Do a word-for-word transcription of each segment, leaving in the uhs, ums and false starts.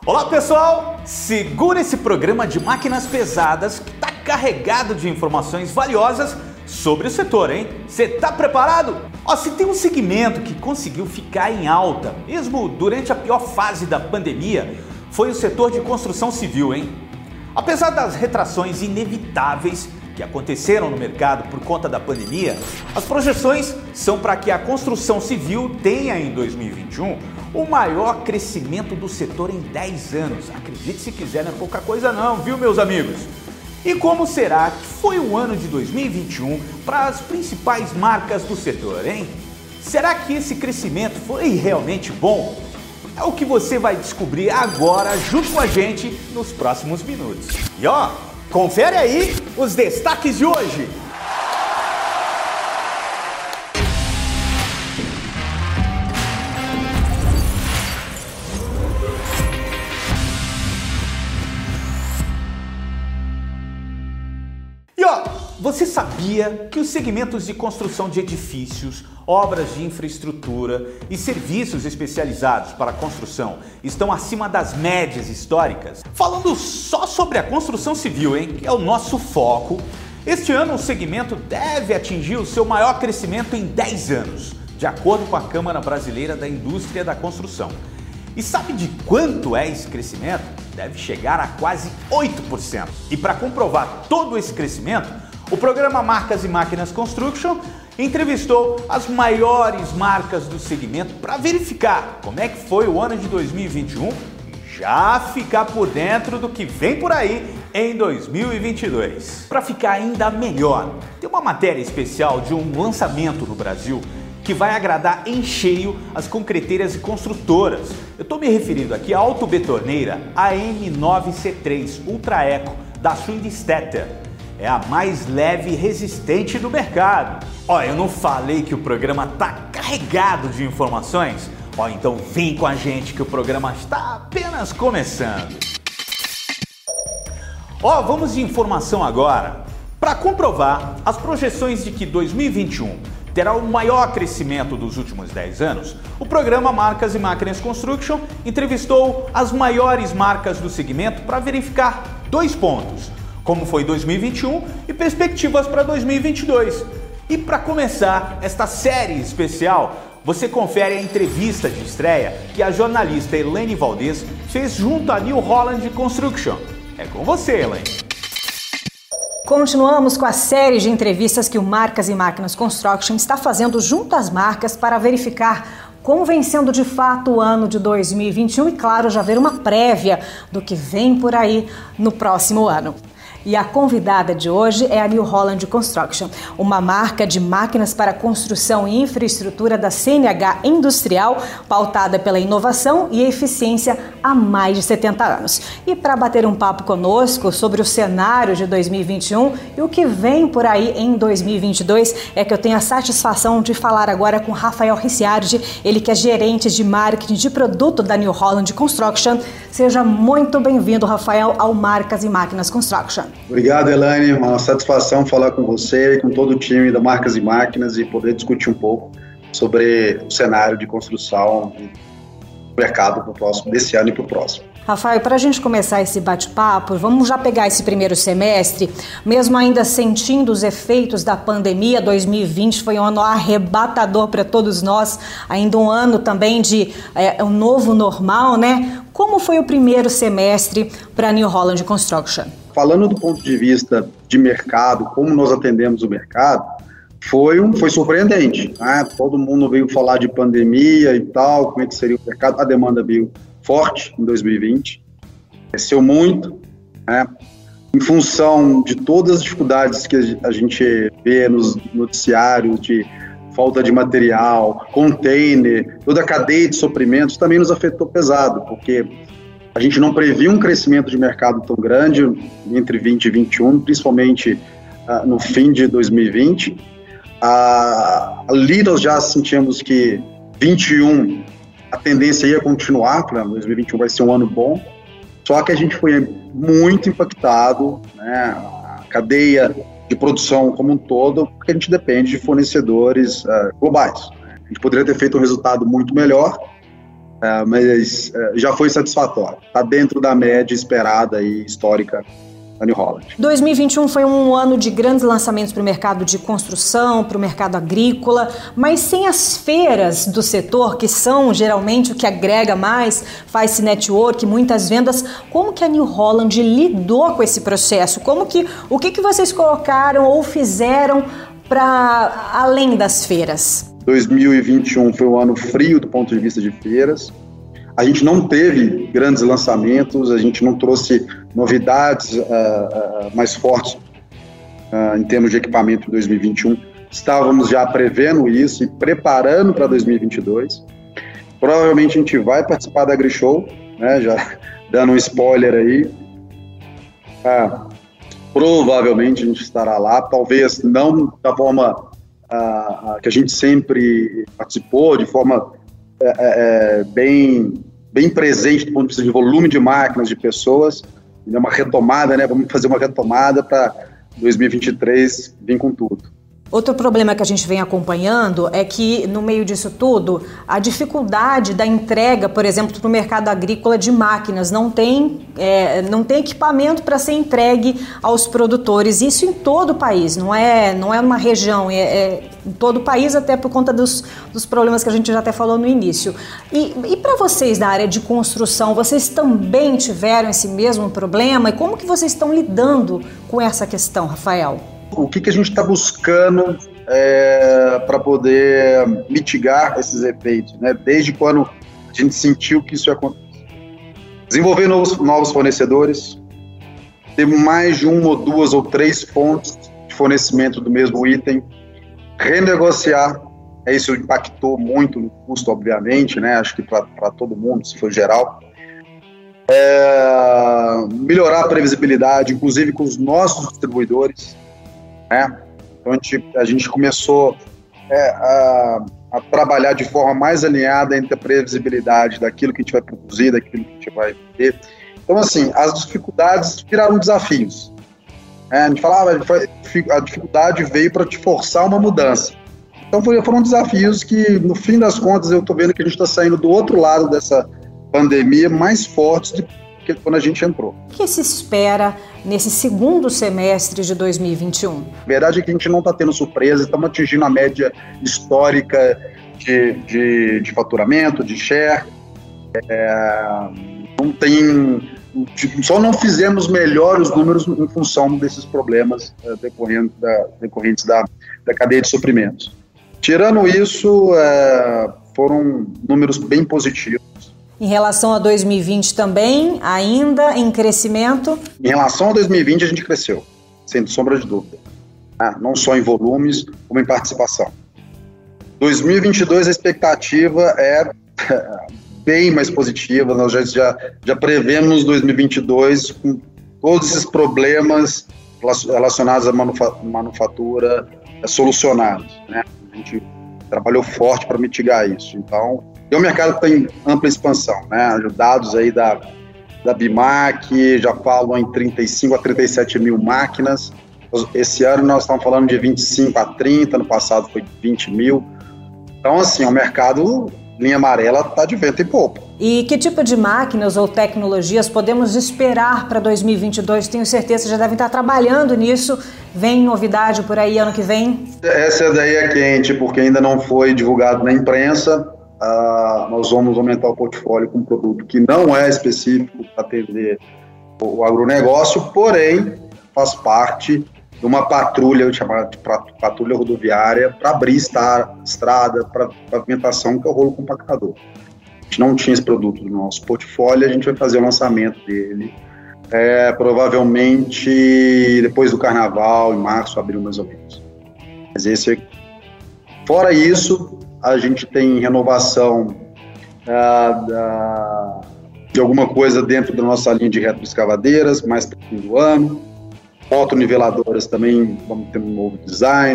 Olá pessoal, segura esse programa de máquinas pesadas que está carregado de informações valiosas sobre o setor, hein? Você tá preparado? Ó, se tem um segmento que conseguiu ficar em alta, mesmo durante a pior fase da pandemia, foi o setor de construção civil, hein? Apesar das retrações inevitáveis que aconteceram no mercado por conta da pandemia, as projeções são para que a construção civil tenha em dois mil e vinte e um o maior crescimento do setor em dez anos. Acredite se quiser, não é pouca coisa não, viu meus amigos? E como será que foi o ano de dois mil e vinte e um para as principais marcas do setor, hein? Será que esse crescimento foi realmente bom? É o que você vai descobrir agora junto com a gente nos próximos minutos. E ó, confere aí os destaques de hoje. E ó, você sabia que os segmentos de construção de edifícios, obras de infraestrutura e serviços especializados para a construção estão acima das médias históricas? Falando só sobre a construção civil, hein, que é o nosso foco, este ano o segmento deve atingir o seu maior crescimento em dez anos, de acordo com a Câmara Brasileira da Indústria da Construção. E sabe de quanto é esse crescimento? Deve chegar a quase oito por cento. E para comprovar todo esse crescimento, o programa Marcas e Máquinas Construction entrevistou as maiores marcas do segmento para verificar como é que foi o ano de dois mil e vinte e um e já ficar por dentro do que vem por aí em dois mil e vinte e dois. Para ficar ainda melhor, tem uma matéria especial de um lançamento no Brasil que vai agradar em cheio as concreteiras e construtoras. Eu estou me referindo aqui à autobetorneira A M nove C três Ultra Eco da Schwindstetter. É a mais leve e resistente do mercado. Ó, eu não falei que o programa tá carregado de informações? Ó, então vem com a gente que o programa está apenas começando. Ó, vamos de informação agora. Para comprovar as projeções de que dois mil e vinte e um terá o maior crescimento dos últimos dez anos, o programa Marcas e Máquinas Construction entrevistou as maiores marcas do segmento para verificar dois pontos: como foi dois mil e vinte e um e perspectivas para dois mil e vinte e dois. E para começar esta série especial, você confere a entrevista de estreia que a jornalista Elaine Valdez fez junto à New Holland Construction. É com você, Elaine. Continuamos com a série de entrevistas que o Marcas e Máquinas Construction está fazendo junto às marcas para verificar como vem sendo de fato o ano de dois mil e vinte e um e, claro, já ver uma prévia do que vem por aí no próximo ano. E a convidada de hoje é a New Holland Construction, uma marca de máquinas para construção e infraestrutura da C N H Industrial, pautada pela inovação e eficiência há mais de setenta anos. E para bater um papo conosco sobre o cenário de dois mil e vinte e um e o que vem por aí em dois mil e vinte e dois, é que eu tenho a satisfação de falar agora com Rafael Ricciardi, ele que é gerente de marketing de produto da New Holland Construction. Seja muito bem-vindo, Rafael, ao Marcas e Máquinas Construction. Obrigado, Elaine. Uma satisfação falar com você e com todo o time da Marcas e Máquinas e poder discutir um pouco sobre o cenário de construção e mercado pro próximo, desse ano e para o próximo. Rafael, para a gente começar esse bate-papo, vamos já pegar esse primeiro semestre, mesmo ainda sentindo os efeitos da pandemia. Dois mil e vinte foi um ano arrebatador para todos nós, ainda um ano também de é, um novo normal, né? Como foi o primeiro semestre para a New Holland Construction? Falando do ponto de vista de mercado, como nós atendemos o mercado, foi, um, foi surpreendente, né? Todo mundo veio falar de pandemia e tal, como é que seria o mercado. A demanda veio forte em dois mil e vinte, cresceu muito, né? Em função de todas as dificuldades que a gente vê nos noticiários de falta de material, container, toda a cadeia de suprimentos também nos afetou pesado, porque a gente não previa um crescimento de mercado tão grande entre vinte e vinte e um, principalmente uh, no fim de dois mil e vinte. Uh, ali nós já sentimos que vinte e um a tendência ia continuar, para dois mil e vinte e um vai ser um ano bom, só que a gente foi muito impactado, né, a cadeia de produção como um todo, porque a gente depende de fornecedores uh, globais. A gente poderia ter feito um resultado muito melhor, é, mas é, já foi satisfatório. Está dentro da média esperada e histórica da New Holland. dois mil e vinte e um foi um ano de grandes lançamentos para o mercado de construção, para o mercado agrícola, mas sem as feiras do setor, que são geralmente o que agrega mais, faz-se network, muitas vendas. Como que a New Holland lidou com esse processo? Como que, o que, que vocês colocaram ou fizeram para além das feiras? dois mil e vinte e um foi um ano frio do ponto de vista de feiras. A gente não teve grandes lançamentos, a gente não trouxe novidades uh, uh, mais fortes uh, em termos de equipamento em dois mil e vinte e um. Estávamos já prevendo isso e preparando para dois mil e vinte e dois. Provavelmente a gente vai participar da AgriShow, né, já dando um spoiler aí. Uh, provavelmente a gente estará lá, talvez não da forma uh, uh, que a gente sempre participou, de forma É, é, bem, bem presente do ponto de vista de volume de máquinas, de pessoas, é uma retomada, né? Vamos fazer uma retomada para dois mil e vinte e três vir com tudo. Outro problema que a gente vem acompanhando é que, no meio disso tudo, a dificuldade da entrega, por exemplo, para o mercado agrícola de máquinas, não tem, é, não tem equipamento para ser entregue aos produtores. Isso em todo o país, não é, não é uma região, é, é em todo o país, até por conta dos, dos problemas que a gente já até falou no início. E, e para vocês da área de construção, vocês também tiveram esse mesmo problema? E como que vocês estão lidando com essa questão, Rafael? O que, que a gente está buscando é, para poder mitigar esses efeitos, né? Desde quando a gente sentiu que isso ia acontecer. Desenvolver novos, novos fornecedores, ter mais de uma ou duas ou três fontes de fornecimento do mesmo item, renegociar, é, isso impactou muito no custo, obviamente, né? Acho que para todo mundo, se for geral. É, melhorar a previsibilidade, inclusive com os nossos distribuidores. Né? Então a gente, a gente começou é, a, a trabalhar de forma mais alinhada entre a previsibilidade daquilo que a gente vai produzir, daquilo que a gente vai ter. Então, assim, as dificuldades viraram desafios. É, a gente falava, a dificuldade veio para te forçar uma mudança. Então foram desafios que, no fim das contas, eu estou vendo que a gente está saindo do outro lado dessa pandemia mais fortes do que quando a gente entrou. O que se espera nesse segundo semestre de dois mil e vinte e um? A verdade é que a gente não está tendo surpresa, estamos atingindo a média histórica de, de, de faturamento, de share. É, não tem, só não fizemos melhor os números em função desses problemas é, decorrentes, da, decorrentes da, da cadeia de suprimentos. Tirando isso, é, foram números bem positivos. Em relação a dois mil e vinte também, ainda em crescimento? Em relação a dois mil e vinte, a gente cresceu, sem sombra de dúvida. Ah, não só em volumes, como em participação. dois mil e vinte e dois, a expectativa é bem mais positiva. Nós já, já, já prevemos dois mil e vinte e dois com todos esses problemas relacionados à manufa- manufatura é, solucionados. Né? A gente trabalhou forte para mitigar isso. Então, e o mercado tem ampla expansão, né? Os dados aí da, da BIMAC já falam em trinta e cinco a trinta e sete mil máquinas. Esse ano nós estamos falando de vinte e cinco a trinta, no passado foi vinte mil. Então, assim, o mercado, linha amarela, está de vento em popa. E que tipo de máquinas ou tecnologias podemos esperar para dois mil e vinte e dois? Tenho certeza que já devem estar trabalhando nisso. Vem novidade por aí ano que vem? Essa daí é quente, porque ainda não foi divulgado na imprensa. Uh, nós vamos aumentar o portfólio com um produto que não é específico para atender o agronegócio, porém faz parte de uma patrulha, chamada de patrulha rodoviária, para abrir estrada, para pavimentação, que é o rolo compactador. A gente não tinha esse produto no nosso portfólio, a gente vai fazer o lançamento dele, é, provavelmente depois do carnaval, em março, abril mais ou menos. Mas esse é... Fora isso, a gente tem renovação uh, da, de alguma coisa dentro da nossa linha de retroescavadeiras, mais para o fim do ano. Autoniveladoras também, vamos ter um novo design.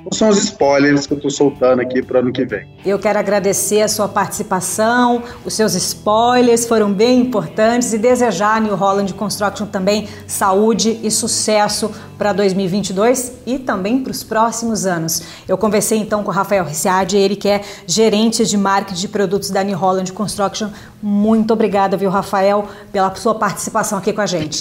são os spoilers que eu estou soltando aqui para o ano que vem. Eu quero agradecer a sua participação, os seus spoilers foram bem importantes e desejar a New Holland Construction também saúde e sucesso para dois mil e vinte e dois e também para os próximos anos. Eu conversei então com o Rafael Ricciardi, ele que é gerente de marketing de produtos da New Holland Construction. Muito obrigada, viu, Rafael, pela sua participação aqui com a gente.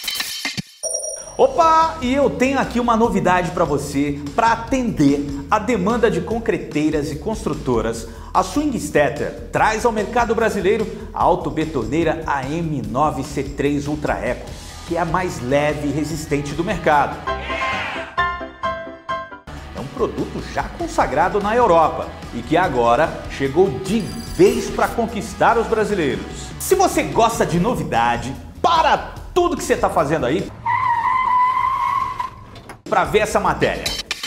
Opa, e eu tenho aqui uma novidade para você. Para atender a demanda de concreteiras e construtoras, a Schwingstetter traz ao mercado brasileiro a autobetoneira A M nove C três Ultra Eco, que é a mais leve e resistente do mercado. É um produto já consagrado na Europa e que agora chegou de vez para conquistar os brasileiros. Se você gosta de novidade, para tudo que você está fazendo aí para ver essa matéria.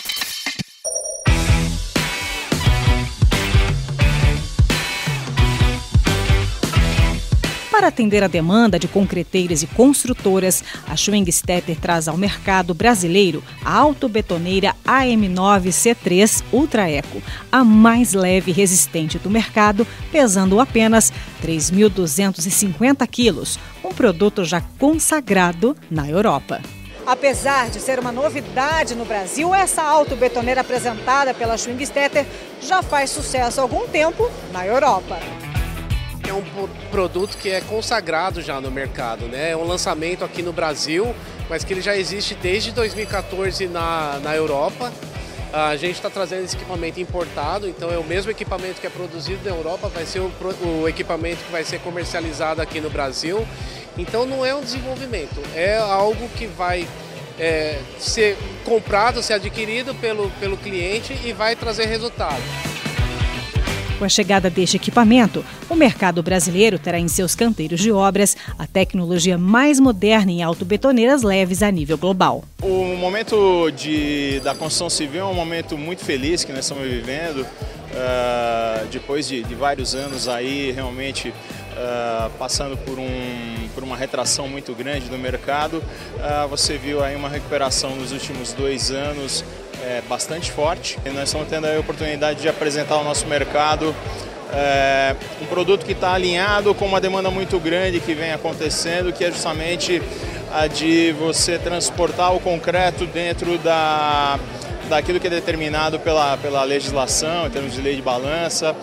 Para atender a demanda de concreteiras e construtoras, a Schwingstetter traz ao mercado brasileiro a autobetoneira A M nove C três Ultra Eco, a mais leve e resistente do mercado, pesando apenas três mil duzentos e cinquenta quilos, um produto já consagrado na Europa. Apesar de ser uma novidade no Brasil, essa autobetoneira apresentada pela Schwingstetter já faz sucesso há algum tempo na Europa. É um produto que é consagrado já no mercado, né? É um lançamento aqui no Brasil, mas que ele já existe desde dois mil e quatorze na, na Europa. A gente está trazendo esse equipamento importado, então é o mesmo equipamento que é produzido na Europa, vai ser o, o equipamento que vai ser comercializado aqui no Brasil. Então não é um desenvolvimento, é algo que vai é, ser comprado, ser adquirido pelo, pelo cliente e vai trazer resultado. Com a chegada deste equipamento, o mercado brasileiro terá em seus canteiros de obras a tecnologia mais moderna em autobetoneiras leves a nível global. O momento de, da construção civil é um momento muito feliz que nós estamos vivendo, uh, depois de, de vários anos aí realmente Uh, passando por, um, por uma retração muito grande no mercado. Uh, você viu aí uma recuperação nos últimos dois anos é, bastante forte. E nós estamos tendo a oportunidade de apresentar ao nosso mercado é, um produto que está alinhado com uma demanda muito grande que vem acontecendo, que é justamente a de você transportar o concreto dentro da, daquilo que é determinado pela, pela legislação, em termos de lei de balança.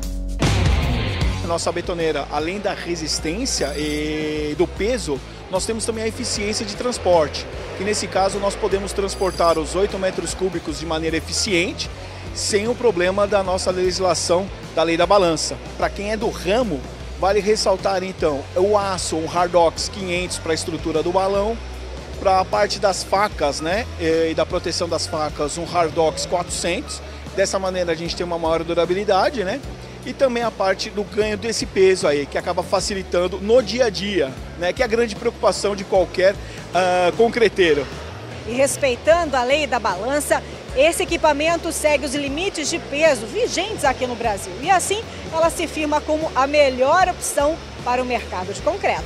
Nossa betoneira, além da resistência e do peso, nós temos também a eficiência de transporte, que nesse caso nós podemos transportar os oito metros cúbicos de maneira eficiente, sem o problema da nossa legislação da lei da balança. Para quem é do ramo, vale ressaltar então o aço, um Hardox quinhentos para a estrutura do balão, para a parte das facas, né, e da proteção das facas, um Hardox quatrocentos. Dessa maneira a gente tem uma maior durabilidade, né? E também a parte do ganho desse peso aí, que acaba facilitando no dia a dia, né? Que é a grande preocupação de qualquer uh, concreteiro. E respeitando a lei da balança, esse equipamento segue os limites de peso vigentes aqui no Brasil. E assim, ela se firma como a melhor opção para o mercado de concreto.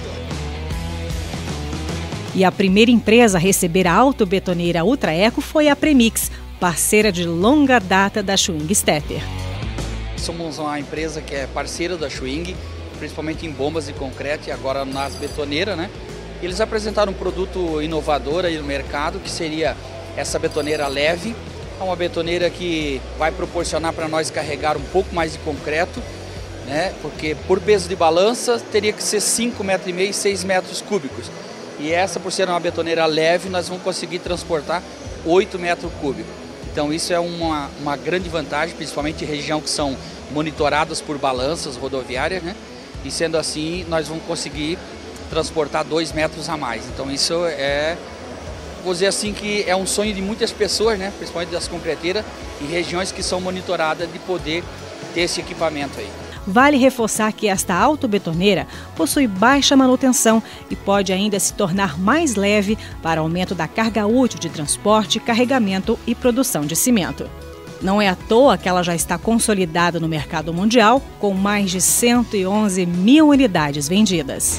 E a primeira empresa a receber a autobetoneira Ultra Eco foi a Premix, parceira de longa data da Schwingstetter. Somos uma empresa que é parceira da Schwing, principalmente em bombas de concreto e agora nas betoneiras, né? Eles apresentaram um produto inovador aí no mercado, que seria essa betoneira leve. É uma betoneira que vai proporcionar para nós carregar um pouco mais de concreto, né? Porque por peso de balança teria que ser cinco metros e meio, seis metros cúbicos. E essa, por ser uma betoneira leve, nós vamos conseguir transportar oito metros cúbicos. Então isso é uma, uma grande vantagem, principalmente em região que são monitoradas por balanças rodoviárias, né? E sendo assim, nós vamos conseguir transportar dois metros a mais. Então isso é, vou dizer assim, que é um sonho de muitas pessoas, né? Principalmente das concreteiras, em regiões que são monitoradas, de poder ter esse equipamento aí. Vale reforçar que esta autobetoneira possui baixa manutenção e pode ainda se tornar mais leve para aumento da carga útil de transporte, carregamento e produção de cimento. Não é à toa que ela já está consolidada no mercado mundial, com mais de cento e onze mil unidades vendidas.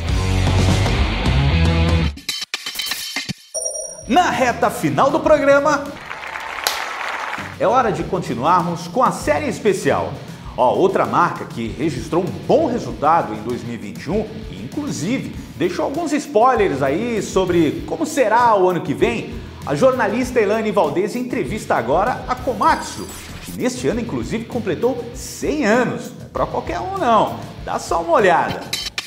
Na reta final do programa, é hora de continuarmos com a série especial. Ó, outra marca que registrou um bom resultado em dois mil e vinte e um e inclusive deixou alguns spoilers aí sobre como será o ano que vem, a jornalista Elaine Valdez entrevista agora a Komatsu, que neste ano inclusive completou cem anos. Não é para qualquer um não, dá só uma olhada.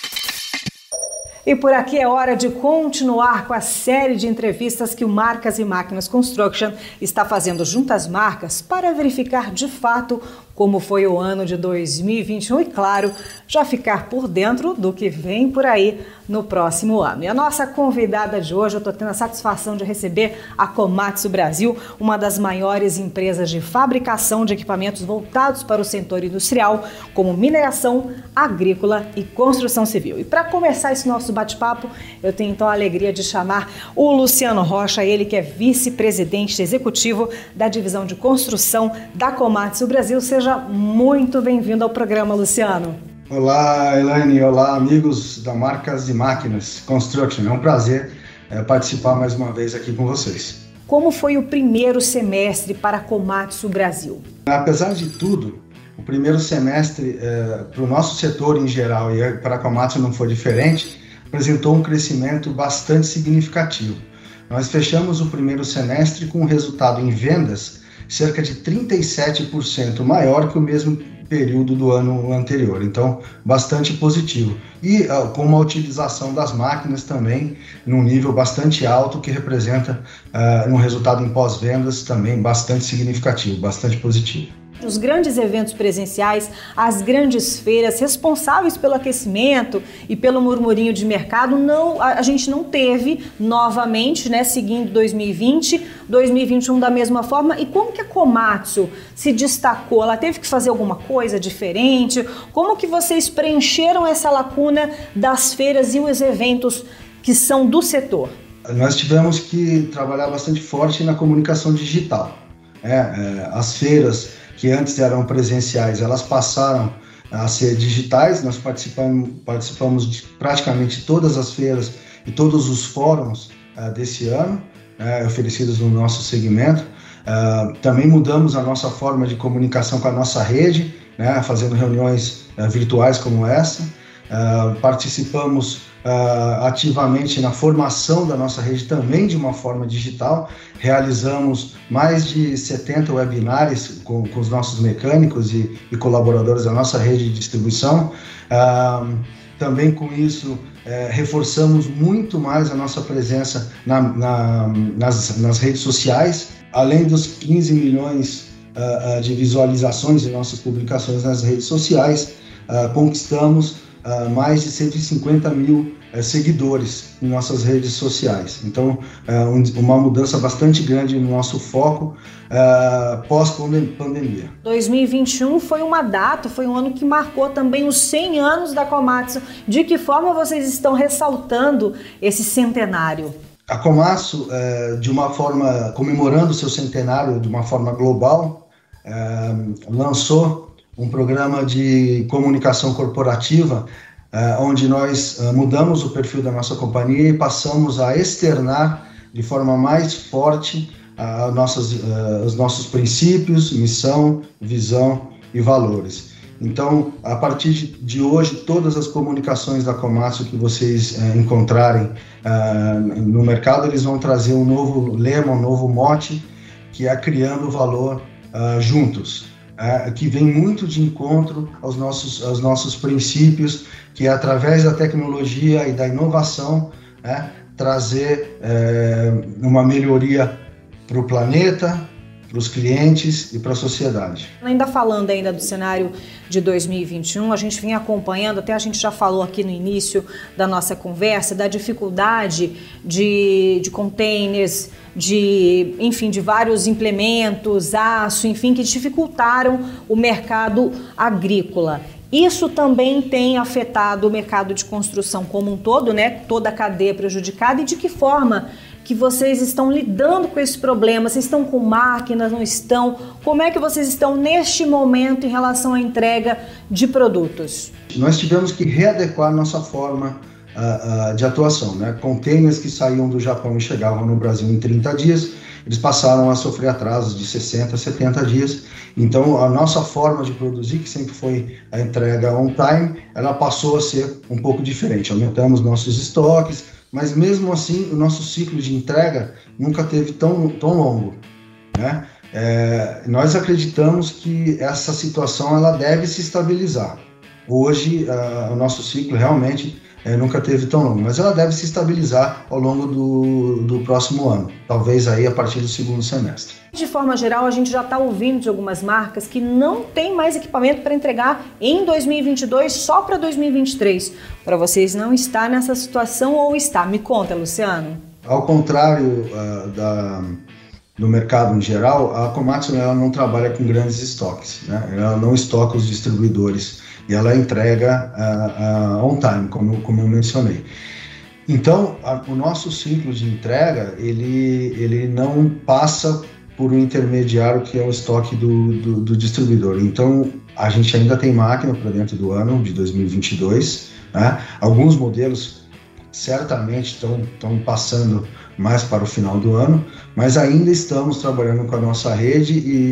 E por aqui é hora de continuar com a série de entrevistas que o Marcas e Máquinas Construction está fazendo junto às marcas para verificar de fato como foi o ano de dois mil e vinte e um e, claro, já ficar por dentro do que vem por aí no próximo ano. E a nossa convidada de hoje, eu estou tendo a satisfação de receber a Komatsu Brasil, uma das maiores empresas de fabricação de equipamentos voltados para o setor industrial, como mineração, agrícola e construção civil. E para começar esse nosso bate-papo, eu tenho então a alegria de chamar o Luciano Rocha, ele que é vice-presidente executivo da divisão de construção da Komatsu Brasil. Seja muito bem-vindo ao programa, Luciano. Olá, Elaine. Olá, amigos da Marcas e Máquinas Construction. É um prazer é, participar mais uma vez aqui com vocês. Como foi o primeiro semestre para a Komatsu Brasil? Apesar de tudo, o primeiro semestre é, para o nosso setor em geral e para a Komatsu não foi diferente, apresentou um crescimento bastante significativo. Nós fechamos o primeiro semestre com um resultado em vendas cerca de trinta e sete por cento maior que o mesmo período do ano anterior, então bastante positivo. E uh, com uma utilização das máquinas também num nível bastante alto, que representa uh, um resultado em pós-vendas também bastante significativo, bastante positivo. Os grandes eventos presenciais, as grandes feiras responsáveis pelo aquecimento e pelo murmurinho de mercado, não, a, a gente não teve novamente, né, seguindo dois mil e vinte, dois mil e vinte e um da mesma forma. E como que a Komatsu se destacou? Ela teve que fazer alguma coisa diferente? Como que vocês preencheram essa lacuna das feiras e os eventos que são do setor? Nós tivemos que trabalhar bastante forte na comunicação digital. É, é, as feiras que antes eram presenciais, elas passaram a ser digitais. Nós participamos, participamos de praticamente todas as feiras e todos os fóruns uh, desse ano, uh, oferecidos no nosso segmento. Uh, também mudamos a nossa forma de comunicação com a nossa rede, né, fazendo reuniões uh, virtuais como essa. Uh, participamos uh, ativamente na formação da nossa rede também de uma forma digital. Realizamos mais de setenta webinários com, com os nossos mecânicos e, e colaboradores da nossa rede de distribuição. Uh, também com isso uh, reforçamos muito mais a nossa presença na, na, nas, nas redes sociais, além dos quinze milhões uh, uh, de visualizações de nossas publicações nas redes sociais. Uh, conquistamos Uh, mais de cento e cinquenta mil uh, seguidores em nossas redes sociais. Então, uh, um, uma mudança bastante grande no nosso foco uh, pós-pandemia. dois mil e vinte e um foi uma data, foi um ano que marcou também os cem anos da Komatsu. De que forma vocês estão ressaltando esse centenário? A Komatsu, uh, de uma forma, comemorando o seu centenário de uma forma global, uh, lançou um programa de comunicação corporativa, uh, onde nós uh, mudamos o perfil da nossa companhia e passamos a externar de forma mais forte uh, nossas, uh, os nossos princípios, missão, visão e valores. Então, a partir de, de hoje, todas as comunicações da Komatsu que vocês uh, encontrarem uh, no mercado, eles vão trazer um novo lema, um novo mote, que é criando valor uh, juntos. Uh, que vem muito de encontro aos nossos, aos nossos princípios, que é através da tecnologia e da inovação, né, trazer uh, uma melhoria para o planeta, para os clientes e para a sociedade. Ainda falando ainda do cenário de dois mil e vinte e um, a gente vinha acompanhando, até a gente já falou aqui no início da nossa conversa, da dificuldade de, de containers, de, enfim, de vários implementos, aço, enfim, que dificultaram o mercado agrícola. Isso também tem afetado o mercado de construção como um todo, né? Toda a cadeia prejudicada. E de que forma que vocês estão lidando com esse problema? Vocês estão com máquinas, não estão? Como é que vocês estão neste momento em relação à entrega de produtos? Nós tivemos que readequar nossa forma uh, uh, de atuação, né? Containers que saíam do Japão e chegavam no Brasil em trinta dias, eles passaram a sofrer atrasos de sessenta, setenta dias. Então, a nossa forma de produzir, que sempre foi a entrega on time, ela passou a ser um pouco diferente. Aumentamos nossos estoques, mas mesmo assim, o nosso ciclo de entrega nunca teve tão, tão longo, né? É, nós acreditamos que essa situação ela deve se estabilizar. Hoje, uh, o nosso ciclo realmente uh, nunca teve tão longo, mas ela deve se estabilizar ao longo do, do próximo ano, talvez aí a partir do segundo semestre. De forma geral, a gente já está ouvindo de algumas marcas que não tem mais equipamento para entregar em dois mil e vinte e dois, só para dois mil e vinte e três. Para vocês não está nessa situação ou está? Me conta, Luciano. Ao contrário uh, da... no mercado em geral, a Komatsu ela não trabalha com grandes estoques, né? Ela não estoca os distribuidores e ela entrega uh, uh, on time, como, como eu mencionei. Então, a, o nosso ciclo de entrega, ele, ele não passa por um intermediário que é o estoque do, do, do distribuidor. Então, a gente ainda tem máquina para dentro do ano de dois mil e vinte e dois, né? Alguns modelos certamente estão, estão passando mais para o final do ano, mas ainda estamos trabalhando com a nossa rede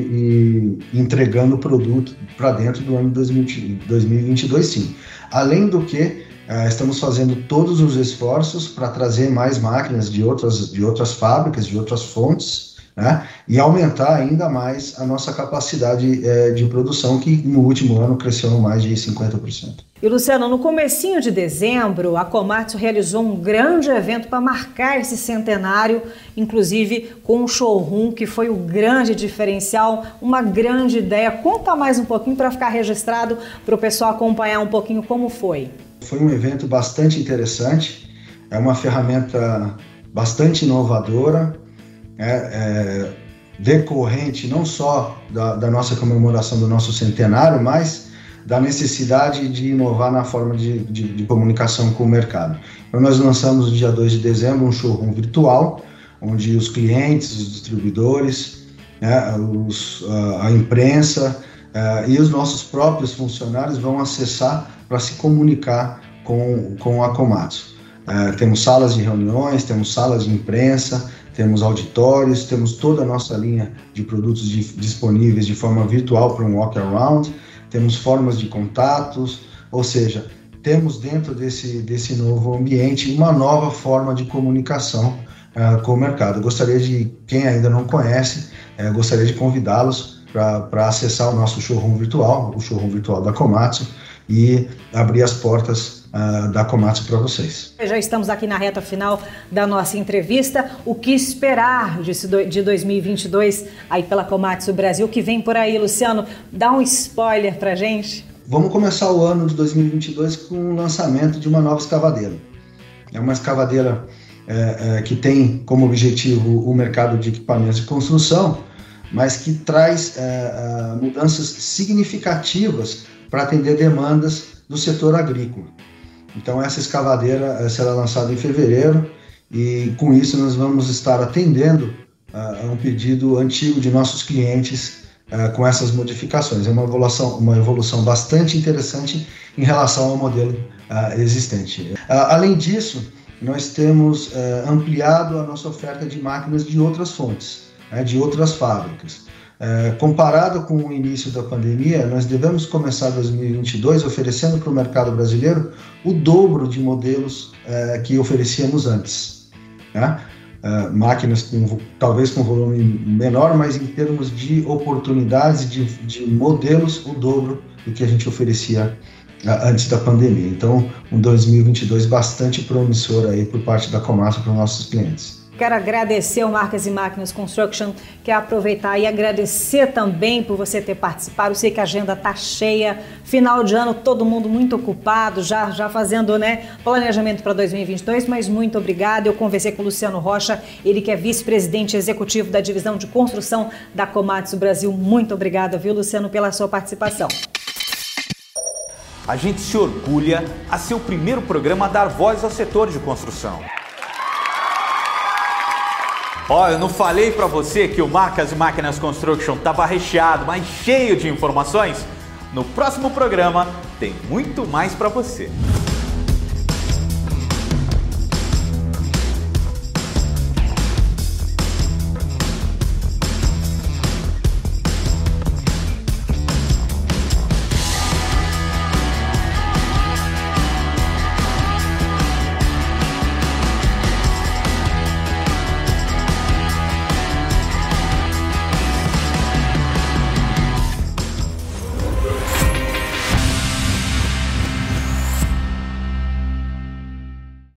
e, e entregando o produto para dentro do ano de dois mil e vinte e dois, sim. Além do que, uh, estamos fazendo todos os esforços para trazer mais máquinas de outras, de outras fábricas, de outras fontes, né, e aumentar ainda mais a nossa capacidade uh, de produção, que no último ano cresceu mais de cinquenta por cento. E Luciano, no comecinho de dezembro, a Komatsu realizou um grande evento para marcar esse centenário, inclusive com um showroom que foi o grande diferencial, uma grande ideia. Conta mais um pouquinho para ficar registrado, para o pessoal acompanhar um pouquinho como foi. Foi um evento bastante interessante, é uma ferramenta bastante inovadora, é, é, decorrente não só da, da nossa comemoração do nosso centenário, mas da necessidade de inovar na forma de, de, de comunicação com o mercado. Então, nós lançamos no dia dois de dezembro um showroom virtual, onde os clientes, os distribuidores, né, os, a, a imprensa uh, e os nossos próprios funcionários vão acessar para se comunicar com, com a Komatsu. Uh, temos salas de reuniões, temos salas de imprensa, temos auditórios, temos toda a nossa linha de produtos de, disponíveis de forma virtual para um walk-around, temos formas de contatos, ou seja, temos dentro desse, desse novo ambiente uma nova forma de comunicação uh, com o mercado. Eu gostaria de, quem ainda não conhece, uh, gostaria de convidá-los para acessar o nosso showroom virtual, o showroom virtual da Komatsu, e abrir as portas uh, da Komatsu para vocês. Já estamos aqui na reta final da nossa entrevista. O que esperar de dois mil e vinte e dois aí pela Komatsu Brasil? O que vem por aí, Luciano? Dá um spoiler para gente. Vamos começar o ano de dois mil e vinte e dois com o lançamento de uma nova escavadeira. É uma escavadeira é, é, que tem como objetivo o mercado de equipamentos de construção, mas que traz é, é, mudanças significativas para atender demandas do setor agrícola. Então, essa escavadeira será lançada em fevereiro e, com isso, nós vamos estar atendendo uh, a um pedido antigo de nossos clientes uh, com essas modificações. É uma evolução, uma evolução bastante interessante em relação ao modelo uh, existente. Uh, além disso, nós temos uh, ampliado a nossa oferta de máquinas de outras fontes, né, de outras fábricas. Uh, comparado com o início da pandemia, nós devemos começar dois mil e vinte e dois oferecendo para o mercado brasileiro o dobro de modelos uh, que oferecíamos antes, né? Uh, máquinas com, talvez com volume menor, mas em termos de oportunidades, de, de modelos, o dobro do que a gente oferecia uh, antes da pandemia. Então, um dois mil e vinte e dois bastante promissor aí por parte da Komatsu para os nossos clientes. Quero agradecer ao Marcas e Máquinas Construction, quero aproveitar e agradecer também por você ter participado. Eu sei que a agenda está cheia, final de ano, todo mundo muito ocupado, já, já fazendo, né, planejamento para dois mil e vinte e dois, mas muito obrigada. Eu conversei com o Luciano Rocha, ele que é vice-presidente executivo da divisão de construção da Komatsu Brasil. Muito obrigada, viu, Luciano, pela sua participação. A gente se orgulha a ser o primeiro programa a dar voz ao setor de construção. Ó, eu não falei pra você que o Marcas e Máquinas Construction tava recheado, mas cheio de informações? No próximo programa tem muito mais pra você.